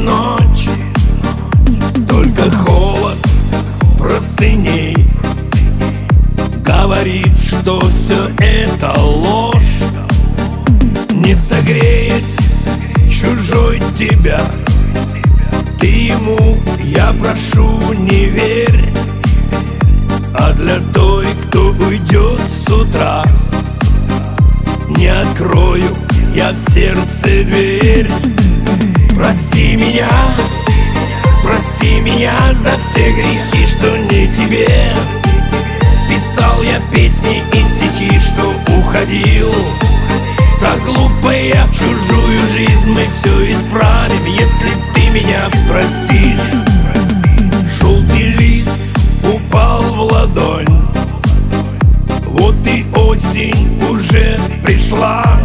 ночь, только холод простыней говорит, что все это ложь. Не согреет чужой тебя, ты ему, я прошу, не верь. А для той, кто уйдет с утра, не открою я в сердце дверь. Прости меня за все грехи, что не тебе писал я песни и стихи, что уходил. Так глупо я в чужую жизнь, мы все исправим, если ты меня простишь. Желтый лист упал в ладонь, вот и осень уже пришла.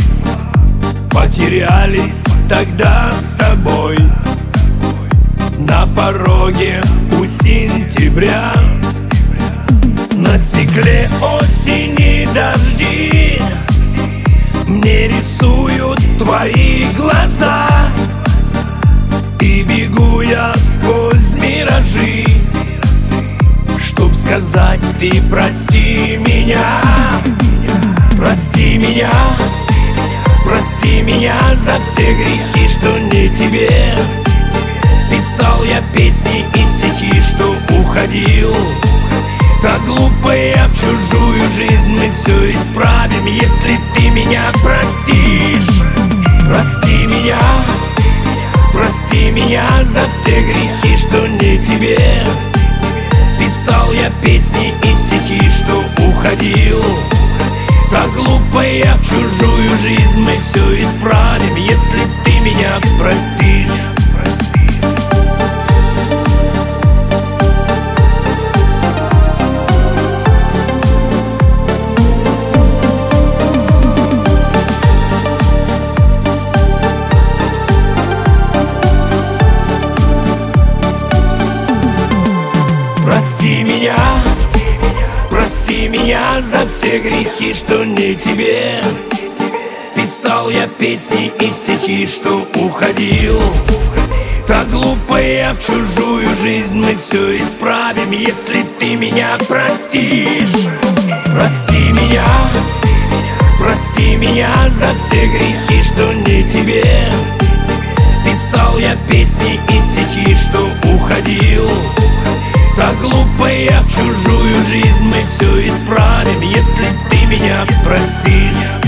Потерялись тогда с тобой на пороге у сентября. На стекле осени дожди мне рисуют твои глаза, и бегу я сквозь миражи, чтоб сказать: ты прости меня. Прости меня за все грехи, что не тебе писал я песни и стихи, что уходил. Так глупо я в чужую жизнь, мы все исправим, если ты меня простишь. Прости меня за все грехи, что не тебе писал я песни и стихи, что уходил. Так глупо я в чужую жизнь, мы все исправим, если ты меня простишь. Прости меня за все грехи, что не тебе писал я песни и стихи, что уходил. Так глупо я в чужую жизнь, мы все исправим, если ты меня простишь. Прости меня за все грехи, что не тебе писал я песни и стихи, что уходил. Так глупо я в чужую жизнь, мы все исправим, если ты меня простишь.